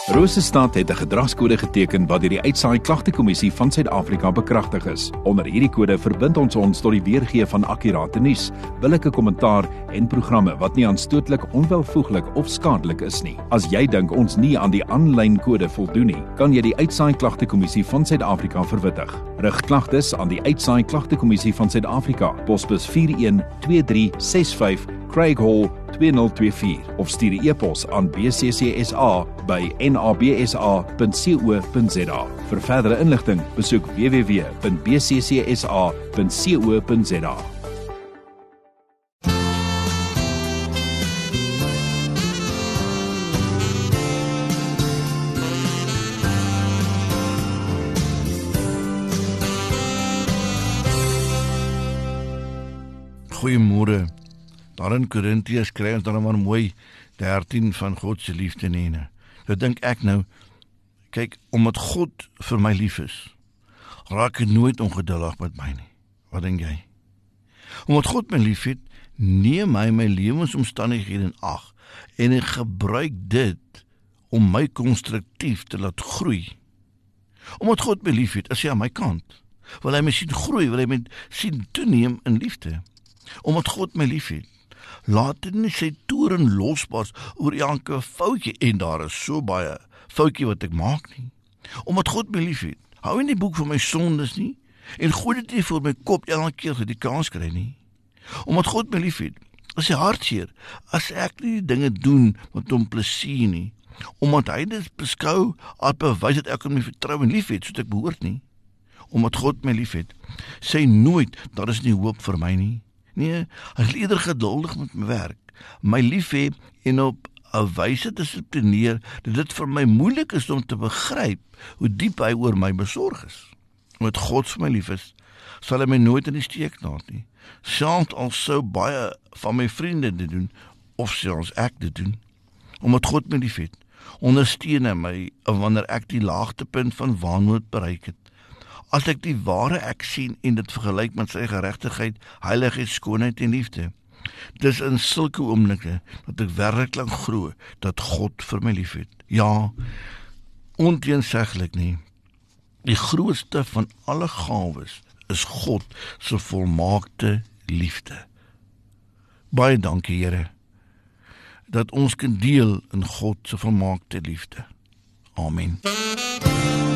Rosestad het 'n gedragskode geteken wat deur die Uitsaai Klagtekommissie van Suid-Afrika bekragtig is. Onder hierdie kode verbind ons tot die weergee van akkurate nuus, billike kommentaar en programme wat nie aanstootlik, onwelvoeglik of skadelik is nie. As jy dink ons nie aan die aanlyn kode voldoen nie, kan jy die Uitsaai Klagtekommissie van Suid-Afrika verwittig. Rig klagtes aan die Uitsaai Klagtekommissie van Suid-Afrika, posbus 412365 Craig Hall 2024 of stuur 'n e-pos aan bccsa@nabsa.co.za. Vir verdere inligting, besoek www.bccsa.co.za. Goeiemôre. Daar in Korintiërs kry ons dan maar mooi 13 van God se liefde nene. Nou dink ek nou, kyk, omdat God vir my lief is, raak ek nooit ongeduldig met my nie. Wat dink jy? Omdat God my lief het, neem hy my lewensomstandighede in ag en hy gebruik dit om my konstruktief te laat groei. Omdat God my lief het, is hy aan my kant. Wil hy my sien groei, wil hy my sien toeneem in liefde. Omdat God my lief het, laat hy nie sy toren losbars oor elke foutjie, en daar is so baie foutjie wat ek maak nie. Omdat God my lief het, hou in die boek van my sondes nie, en gooi dit nie voor my kop elke keer as ek die kans kry nie. Omdat God my lief het, is hy hartseer, as ek nie die dinge doen met hom plesier nie, omdat hy dit beskou as bewys dat ek hom nie vertrou en lief het, soos ek behoort nie. Omdat God my lief het, sê nooit, daar is nie hoop vir my nie. Nee, hy is eerder geduldig met my werk, my lief hê en op 'n wyse dissiplineer dat dit vir my moeilik is om te begryp hoe diep hy oor my besorg is. Omdat God vir my lief is, sal hy my nooit in die steek laat nie. Selfs al sou baie van my vriende dit doen, of selfs ek dit doen. Omdat God my lief het, ondersteun hy my wanneer ek die laagtepunt van waanmoed bereik het. As ek die ware ek sien en dit vergelyk met sy geregtigheid, heiligheid, skoonheid en liefde. Dis in sulke oomblikke dat ek werklik glo dat God vir my lief het. Ja, onteenseglik nie. Die grootste van alle gawes is God se volmaakte liefde. Baie dankie, Here, dat ons kan deel in God se volmaakte liefde. Amen.